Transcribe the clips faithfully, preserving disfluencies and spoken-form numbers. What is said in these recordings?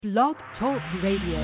Blog Talk Radio.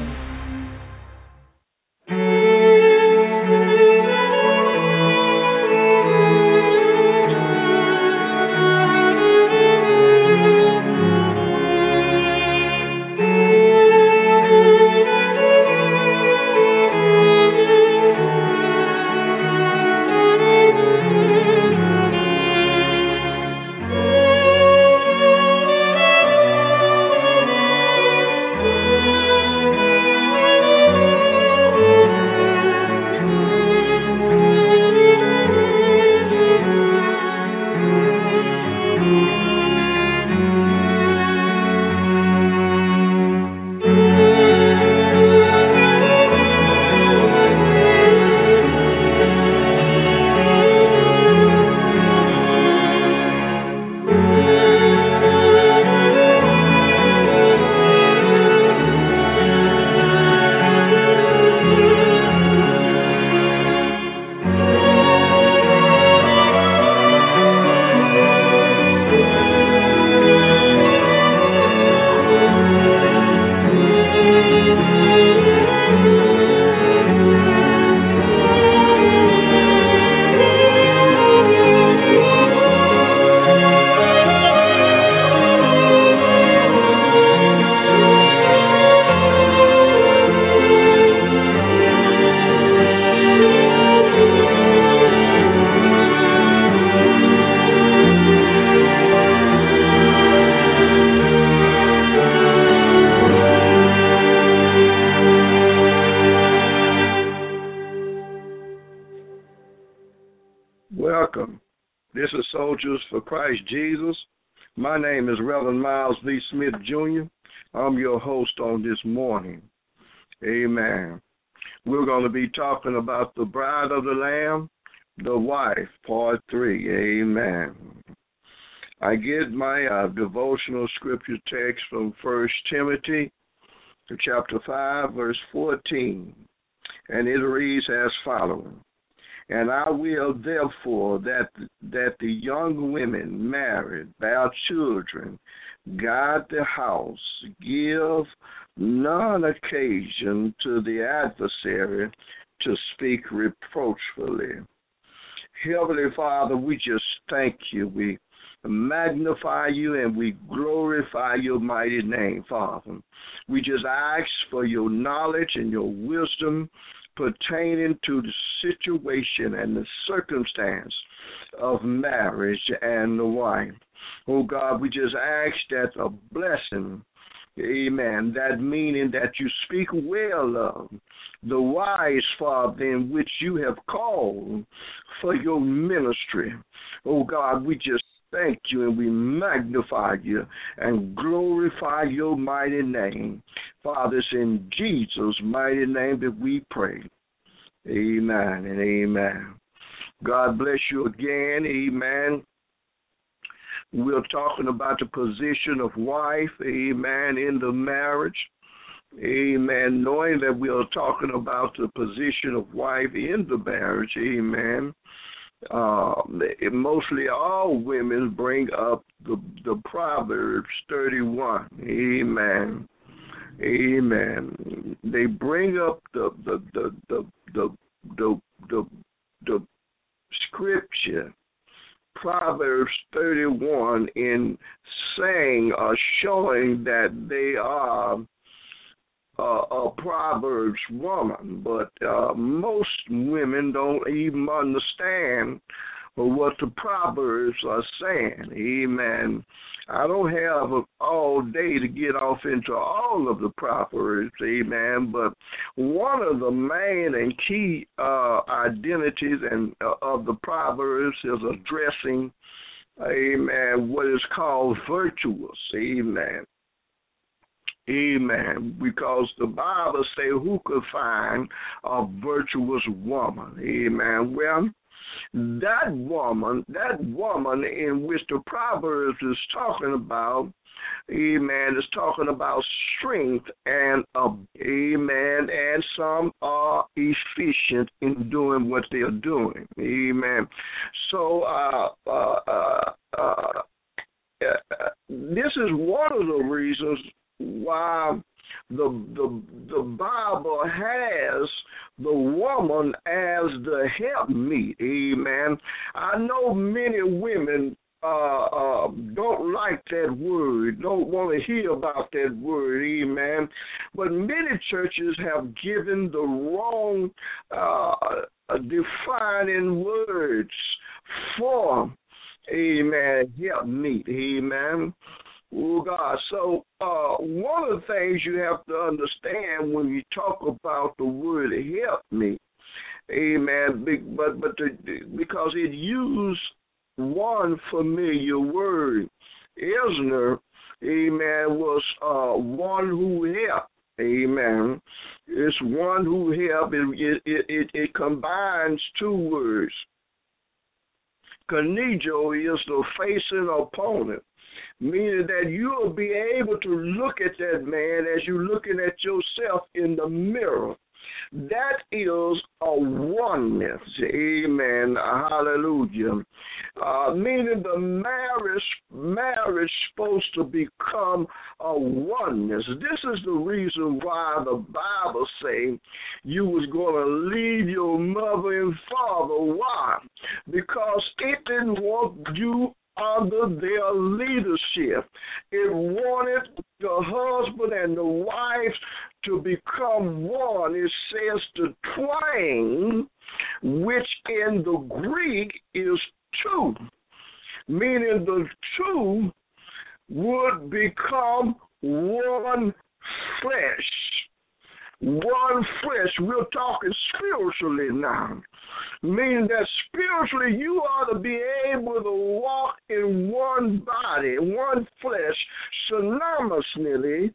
Welcome. This is Soldiers for Christ Jesus. My name is Reverend Miles V. Smith, Junior I'm your host on this morning. Amen. We're going to be talking about the bride of the Lamb, the wife, part three. Amen. I get my uh, devotional scripture text from First Timothy chapter five, verse fourteen, and it reads as follows. And I will therefore that that the young women married, bear children, guard the house, give none occasion to the adversary to speak reproachfully. Heavenly Father, we just thank you. We magnify you and we glorify your mighty name, Father. We just ask for your knowledge and your wisdom pertaining to the situation and the circumstance of marriage and the wife. Oh God, we just ask that a blessing, amen, that meaning that you speak well of the wise, Father, in which you have called for your ministry. Oh God, we just thank you and we magnify you and glorify your mighty name. Father, it's in Jesus' mighty name that we pray. Amen and amen. God bless you again. Amen. We're talking about the position of wife, amen, in the marriage. Amen. Knowing that we are talking about the position of wife in the marriage, amen. Uh, mostly all women bring up the, the Proverbs thirty-one. Amen. Amen. They bring up the the the the the the, the, the scripture, Proverbs thirty-one, in saying or showing that they are uh, a Proverbs woman, but uh, most women don't even understand what the Proverbs are saying. Amen. I don't have all day to get off into all of the Proverbs, amen, but one of the main and key uh, identities and uh, of the Proverbs is addressing, amen, what is called virtuous, amen. Amen. Because the Bible says, who could find a virtuous woman? Amen. Well, that woman, that woman in which the Proverbs is talking about, amen, is talking about strength and, uh, amen, and some are efficient in doing what they're doing, amen. So, uh, uh, uh, uh, uh, this is one of the reasons why the the the Bible has the woman as the helpmeet. Amen. I know many women uh, uh, don't like that word, don't want to hear about that word. Amen. But many churches have given the wrong uh, defining words for, amen, helpmeet. Amen. Oh, God. So uh, one of the things you have to understand when you talk about the word help me, amen, but, but the, because it used one familiar word. Isner, amen, was uh, one who helped. Amen. It's one who helped. It, it, it, it combines two words. Kenijo is the facing opponent, meaning that you'll be able to look at that man as you're looking at yourself in the mirror. That is a oneness. Amen. Hallelujah. Uh, meaning the marriage, marriage supposed to become a oneness. This is the reason why the Bible say you was going to leave your mother and father. Why? Because it didn't want you under their leadership. It wanted the husband and the wife to become one. It says the twain, which in the Greek is two, meaning the two would become one flesh. One flesh. We're talking spiritually now. Meaning that spiritually you ought to be able to walk in one body, one flesh, synonymously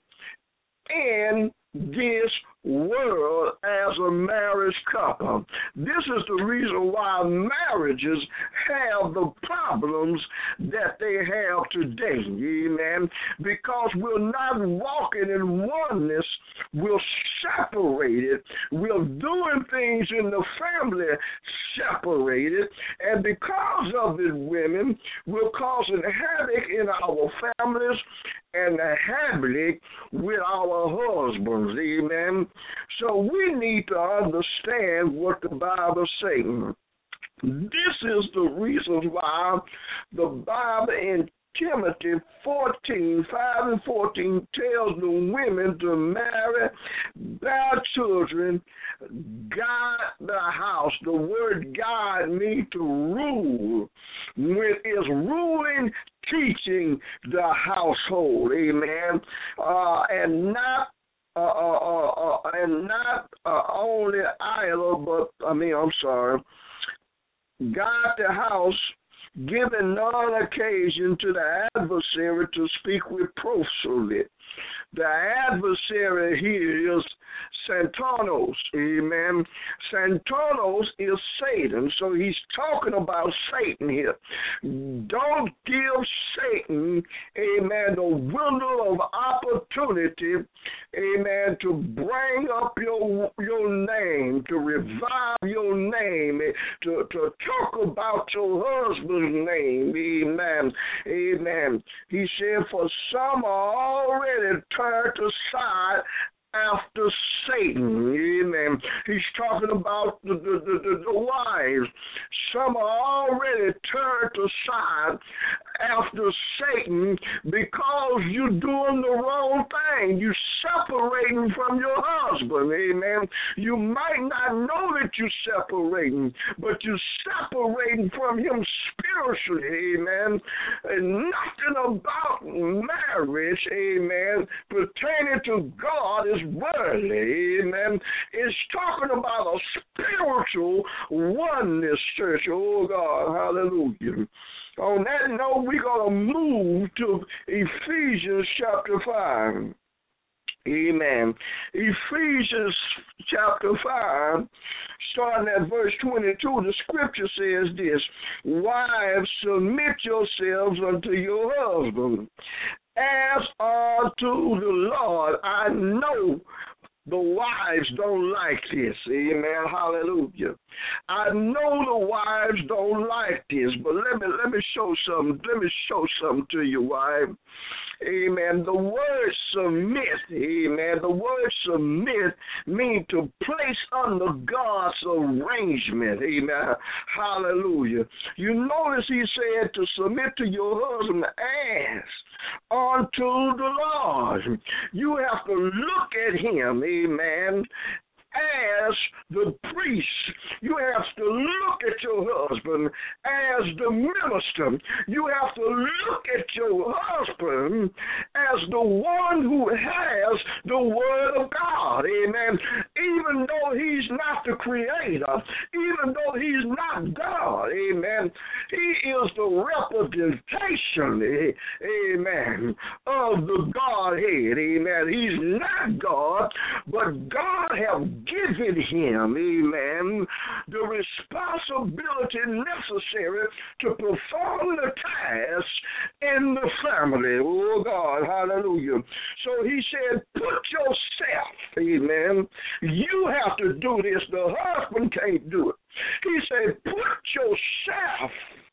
in this world as a marriage couple. This is the reason why marriages have the problems that they have today, amen, because we're not walking in oneness, we're separated, we're doing things in the family separated, and because of it, women, we're causing havoc in our families and the havoc with our husbands, amen. So we need to understand what the Bible is saying. This is the reason why the Bible in Timothy fourteen, five and fourteen tells the women to marry their children, guide the house. The word guide means to rule. When it's ruling, teaching the household, amen, uh, and not Uh, uh, uh, uh, and not uh, only idle, but, I mean, I'm sorry, guard the house, giving none occasion to the adversary to speak reproachfully. The adversary here is Santanos, amen. Santanos is Satan, so he's talking about Satan here. Don't give Satan, amen, the window of opportunity, amen, to bring up your your name, to revive your name, to, to talk about your husband's name, amen, amen. He said, for some are already turned aside after Satan, amen. He's talking about the, the, the, the wives. Some are already turned aside after Satan because you're doing the wrong thing. You're separating from your husband, amen. You might not know that you're separating, but you're separating from him spiritually, amen. And nothing about marriage, amen, pertaining to God is worldly, amen. It's talking about a spiritual oneness, church. Oh, God, hallelujah. On that note, we're going to move to Ephesians chapter five. Amen. Ephesians chapter five, starting at verse twenty-two, the scripture says this: wives, submit yourselves unto your husband, as unto the Lord. I know the wives don't like this. Amen. Hallelujah. I know the wives don't like this, but let me let me show something. Let me show something to you, wife. Amen. The word submit, amen. The word submit means to place under God's arrangement. Amen. Hallelujah. You notice he said to submit to your husband as unto the Lord. You have to look at him, amen, as the priest. You have to look at your husband as the minister. You have to look at your husband as the one who has the word of God. Amen. Even though he's not the creator, even though he's not God, amen, he is the representation, amen, of the Godhead. Amen. He's not God, but God has given him, amen, the responsibility necessary to perform the task in the family. Oh, God, hallelujah. So he said, put yourself, amen. You have to do this. The husband can't do it. He said, put yourself,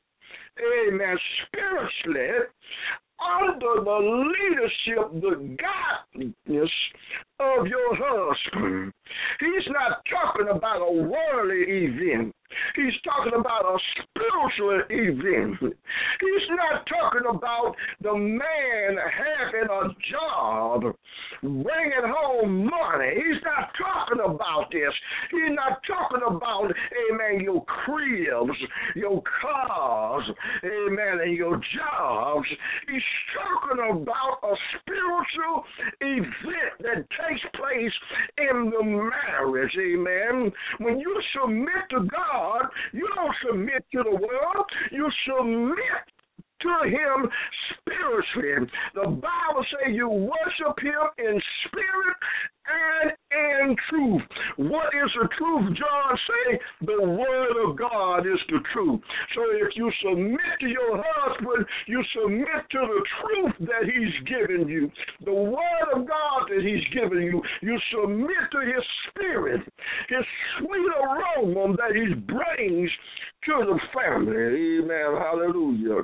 amen, spiritually under the leadership, the godliness of your husband. He's not talking about a worldly event. He's talking about a spiritual event. He's not talking about the man having a job, bringing home money. He's not talking about this. He's not talking about, amen, your cribs, your cars, amen, and your jobs. He's talking about a spiritual event that takes place in the marriage, amen. When you submit to God, you don't submit to the world. You submit to him spiritually. The Bible says you worship him in spirit and in truth. What is the truth? John say the word of God is the truth. So if you submit to your husband, you submit to the truth that he's given you, the word of God that he's given you. You submit to his spirit, his sweet aroma that he brings to the family. Amen. Hallelujah.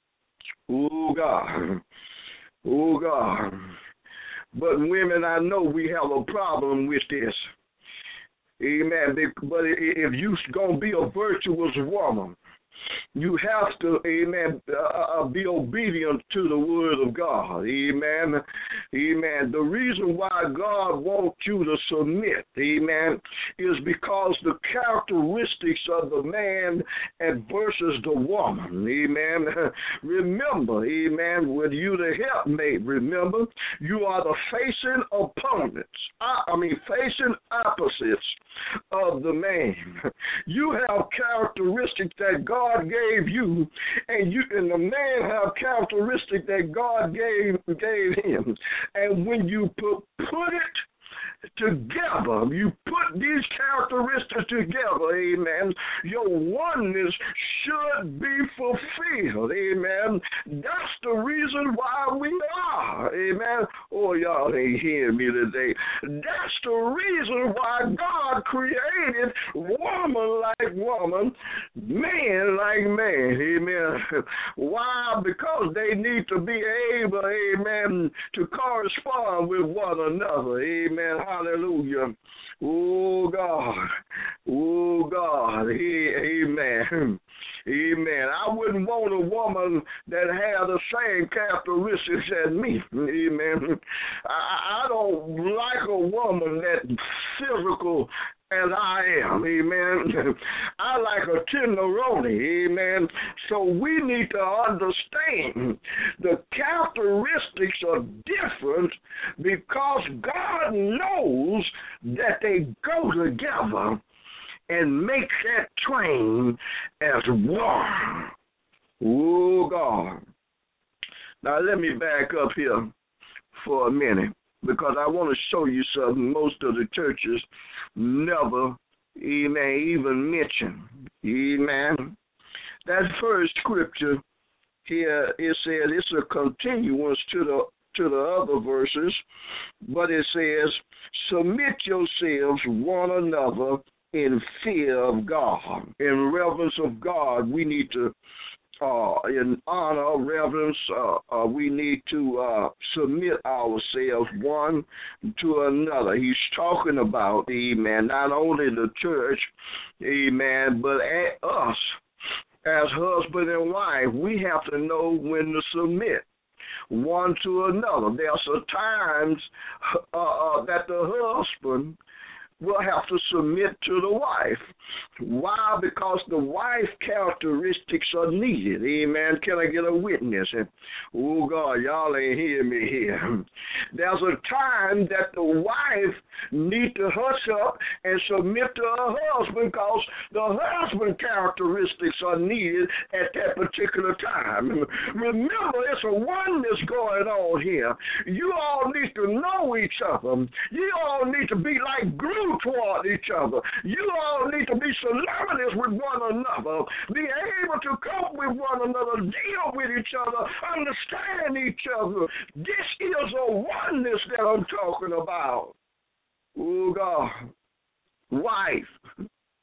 Oh, God. Oh, God. But women, I know we have a problem with this. Amen. But if you're going to be a virtuous woman, you have to, amen, uh, be obedient to the word of God. Amen. Amen. The reason why God wants you to submit, amen, is because the characteristics of the man and versus the woman. Amen. Remember, amen, when you the helpmate, remember, you are the facing opponents. I, I mean, facing opposites of the man. You have characteristics that God gave you, and you and the man have characteristics that God gave gave him. And when you put put it together, you put these characteristics together, amen, your oneness should be fulfilled, amen. That's the reason why we are, amen. Oh, y'all ain't hearing me today. That's the reason why God created woman like woman, man like man, amen. Why? Because they need to be able, amen, to correspond with one another, amen. Hallelujah. Oh, God. Oh, God. Amen. Amen. I wouldn't want a woman that had the same characteristics as me. Amen. I, I don't like a woman that's physical as I am, amen. I like a tenderoni, amen. So we need to understand the characteristics are different because God knows that they go together and make that twain as one. Oh, God. Now, let me back up here for a minute, because I want to show you something most of the churches never, amen, even mention. Amen. That first scripture here, it says it's a continuance to the to the other verses, but it says, submit yourselves one another in fear of God. In reverence of God, we need to uh, in honor, reverence, uh, uh, we need to uh, submit ourselves one to another. He's talking about, amen, not only the church, amen, but at us as husband and wife. We have to know when to submit one to another. There's a times uh, uh, that the husband will have to submit to the wife. Why? Because the wife characteristics are needed. Amen. Can I get a witness? And, oh, God, y'all ain't hearing me here. There's a time that the wife need to hush up and submit to her husband because the husband characteristics are needed at that particular time. Remember, it's a oneness going on here. You all need to know each other. You all need to be like glue toward each other. You all need to be synonymous with one another, be able to cope with one another, deal with each other, understand each other. This is a oneness that I'm talking about. Oh, God. Wife,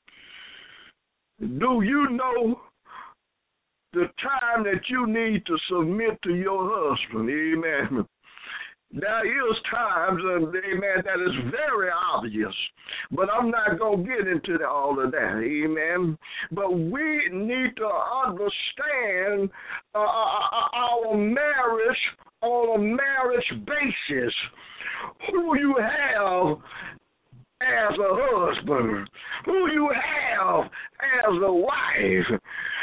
do you know the time that you need to submit to your husband? Amen. There is times, and amen, that is very obvious, but I'm not going to get into the, all of that, amen. But we need to understand uh, our marriage on a marriage basis, who you have as a husband, who you have as a wife.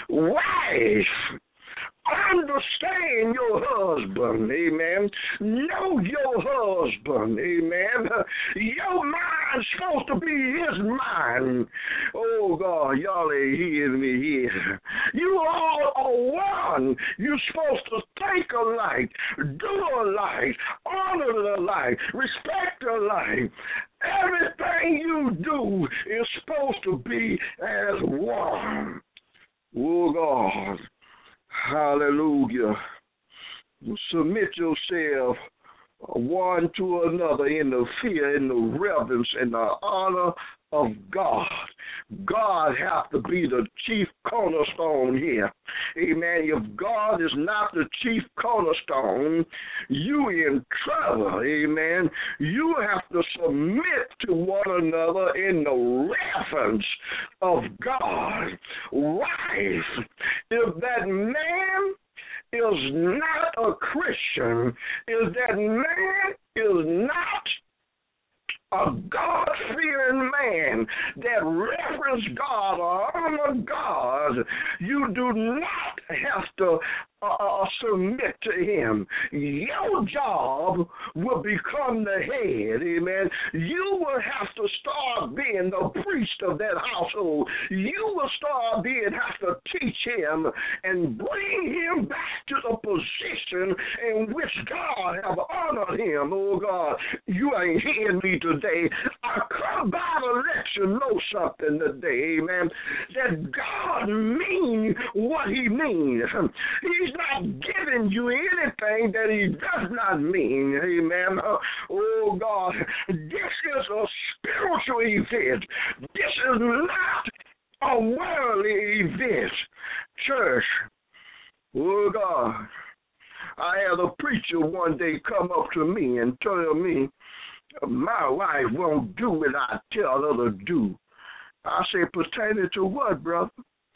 Wife, understand your husband, amen. Know your husband, amen. Your mind's supposed to be his mind. Oh, God, y'all ain't hearing me here. You all are one. You're supposed to think alike, do alike, honor alike, respect alike. Everything you do is supposed to be as one. Oh, God. Hallelujah. Submit yourself one to another in the fear, in the reverence, and the honor of God. God has to be the chief cornerstone here. Amen. If God is not the chief cornerstone, you in trouble. Amen. You have to submit to one another in the reverence of God. Wife, if that man is not a Christian, if that man is not a God-fearing man that reverence God or honor God, you do not have to uh, submit to him. Your job will become the head, amen. You will have to start being the priest of that household. You will start being, have to teach him and bring him back to the position in which God have honored him. Oh, God, you ain't hearing me today. I come by to let you know something today, amen, that God means what he means. He's not giving you anything that he does not mean, amen. Oh, God, this is a spiritual event. This is not a worldly event. Church, oh, God, I had a preacher one day come up to me and tell me, my wife won't do what I tell her to do. I say, pertaining to what, brother?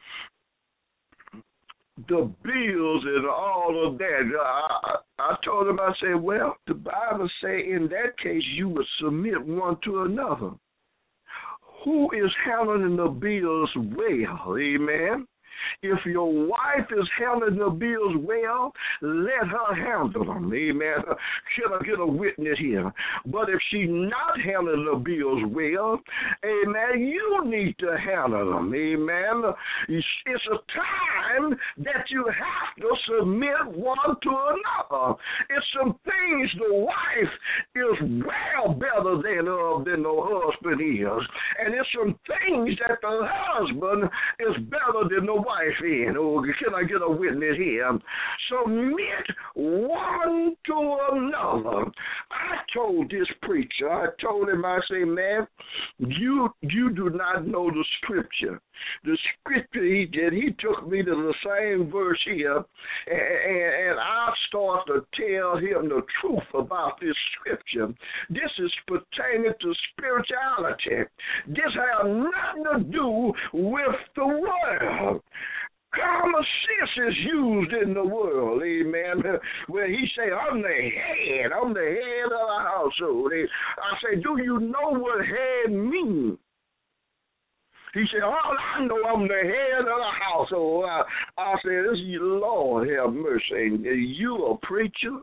The bills and all of that. I, I told him, I said, well, the Bible say in that case you would submit one to another. Who is handling the bills well? Amen. If your wife is handling the bills well, let her handle them, amen. Can I get a witness here? But if she's not handling the bills well, amen, you need to handle them, amen. It's a time that you have to submit one to another. It's some things the wife is well better than, uh, than the husband is. And it's some things that the husband is better than the wife in. Oh, can I get a witness here? Submit one to another. I told this preacher, I told him, I say, man, you you do not know the scripture. The scripture he did, he took me to the same verse here, and, and, and I start to tell him the truth about this scripture. This is pertaining to spirituality. This has nothing to do with the world. Common sense is used in the world, amen, where he say, I'm the head, I'm the head of the household. I say, do you know what head means? He said, all I know, I'm the head of the household. I, I said, this is Lord have mercy. You a preacher?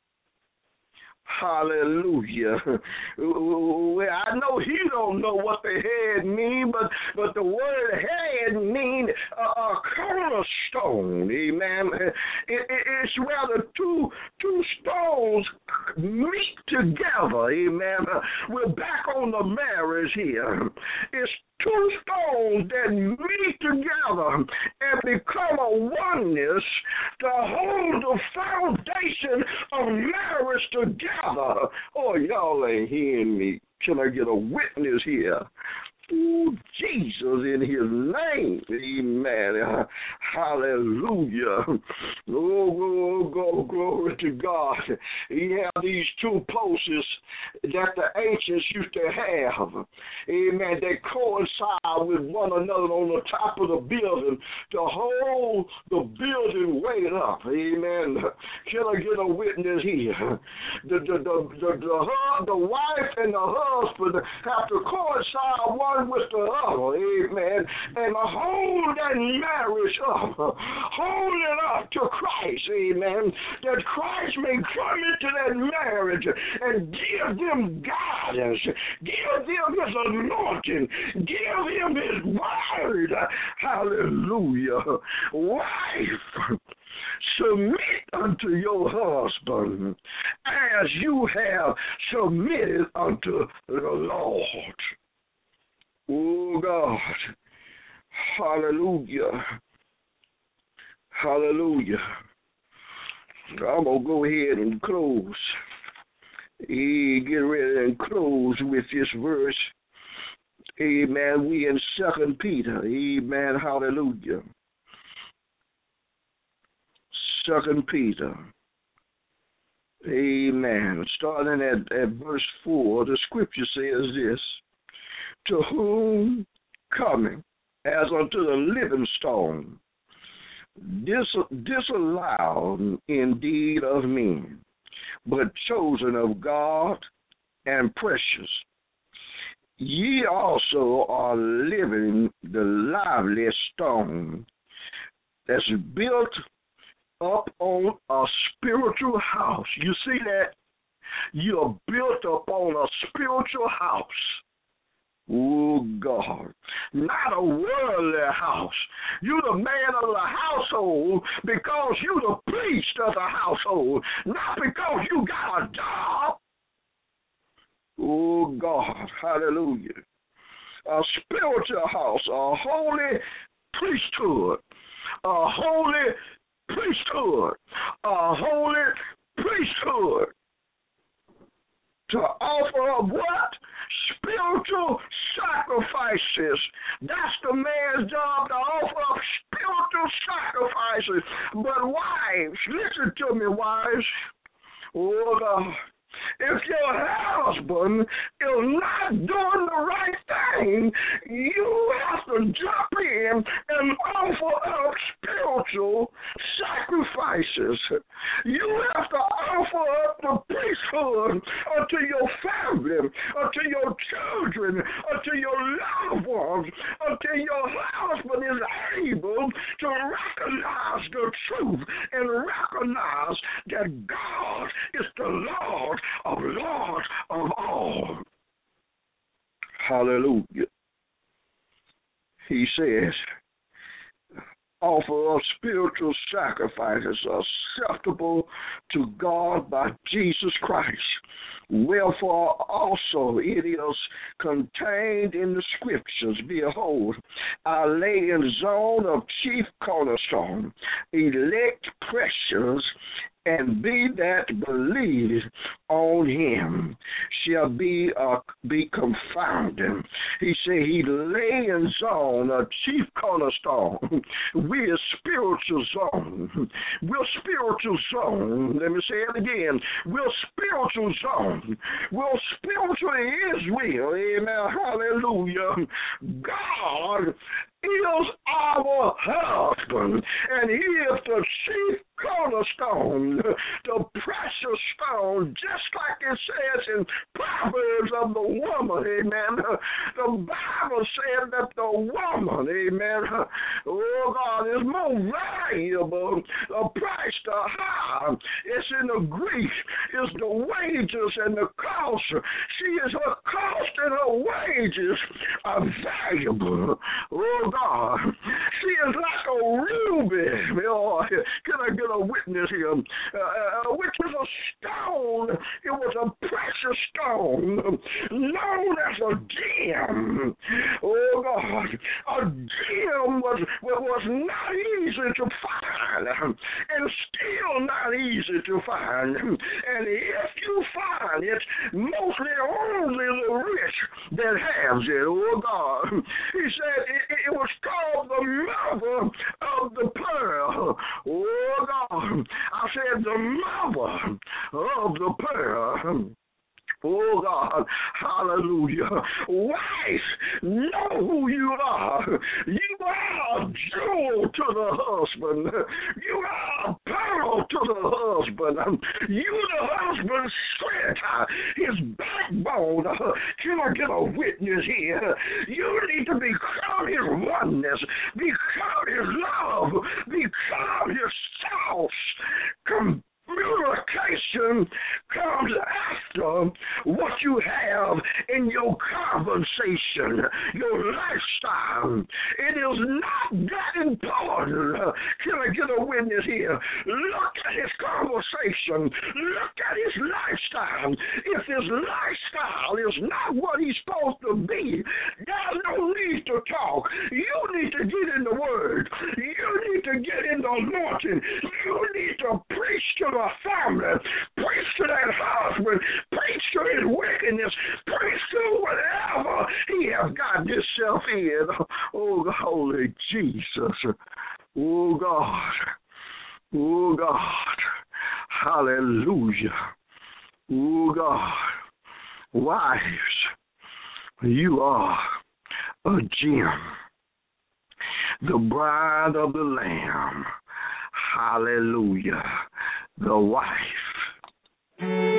Hallelujah. Well, I know he don't know what the head mean, but but the word head mean a, a cornerstone. Amen. It, it, it's where the two two stones meet together. Amen. We're back on the marriage here. It's two stones that meet together and become a oneness to hold the foundation of marriage together. Oh, y'all ain't hearing me. Can I get a witness here? Ooh, Jesus in his name. Amen. Hallelujah. Oh, go, go, glory to God. He had these two posts that the ancients used to have. Amen. They coincide with one another on the top of the building to hold the building weight up. Amen. Can I get a witness here? The, the, the, the, the, the wife and the husband have to coincide one with the other, amen, and hold that marriage up, hold it up to Christ, amen, that Christ may come into that marriage and give them guidance, give them his anointing, give him his word, hallelujah. Wife, submit unto your husband as you have submitted unto the Lord. Oh, God. Hallelujah. Hallelujah. I'm going to go ahead and close. Get ready and close with this verse. Amen. We in Second Peter. Amen. Hallelujah. Second Peter. Amen. Starting at, at verse four, the scripture says this. To whom coming as unto the living stone, dis- disallowed indeed of men, but chosen of God and precious. Ye also are living the lively stone that's built up on a spiritual house. You see that? You are built up on a spiritual house. Oh, God. Not a worldly house. You the man of the household because you the priest of the household, not because you got a job. Oh, God. Hallelujah. A spiritual house, a holy priesthood, a holy priesthood, a holy priesthood. To offer up what? Spiritual sacrifices. That's the man's job, to offer up spiritual sacrifices. But wives, listen to me, wives. Oh, God. If your husband is not doing the right thing, you have to jump in and offer up spiritual sacrifices. You have to offer up the priesthood unto your family, unto your children, unto your loved ones, until your husband is able to recognize the truth and recognize that God is the Lord of Lords of all. Hallelujah. He says, offer up spiritual sacrifices acceptable to God by Jesus Christ. Wherefore also it is contained in the Scriptures, behold, I lay in zone of chief cornerstone, elect precious, and be that believes on him shall be uh, be confounded. He said he lays on a chief cornerstone. We're spiritual zone. We're spiritual zone. Let me say it again. We're spiritual zone. We're spiritually Israel. Amen. Hallelujah. God is our husband, and he is the chief cornerstone, the precious stone, just like it says in Proverbs of the woman, amen. The Bible says that the woman, amen, oh God, is more valuable, the price to high. It's in the Greek, it's the wages and the cost. She is her cost and her wages are valuable. Oh God, she is like a ruby. Oh, can I get a witness here? Uh, which was a stone. It was a precious stone known as a gem. Oh God, a gem was was not easy to find, and still not easy to find. And if you find it, mostly only the rich that has it. Oh God, he said it, it was called the mother of the pearl. Oh God, I said the mother of the pearl. Oh God, hallelujah. Wife, know who you are. You are a jewel to the husband. You are a pearl to the husband. You the husband's strength, his backbone. Can I get a witness here? You need to become his oneness, become his love, become his source. Come. Communication comes after what you have in your conversation, your lifestyle. It is not that important. Can I get a witness here? Look at his conversation. Look at his lifestyle. If his lifestyle is not what he's supposed to be, there's no need to talk. You need to get in the Word. You need to get in the anointing. You need to preach to the family, preach to that husband, preach to his wickedness, preach to whatever he has got himself in. Oh, holy Jesus. Oh, God. Oh, God. Hallelujah. Oh, God. Wives, you are a gem, the bride of the Lamb. Hallelujah. The wife.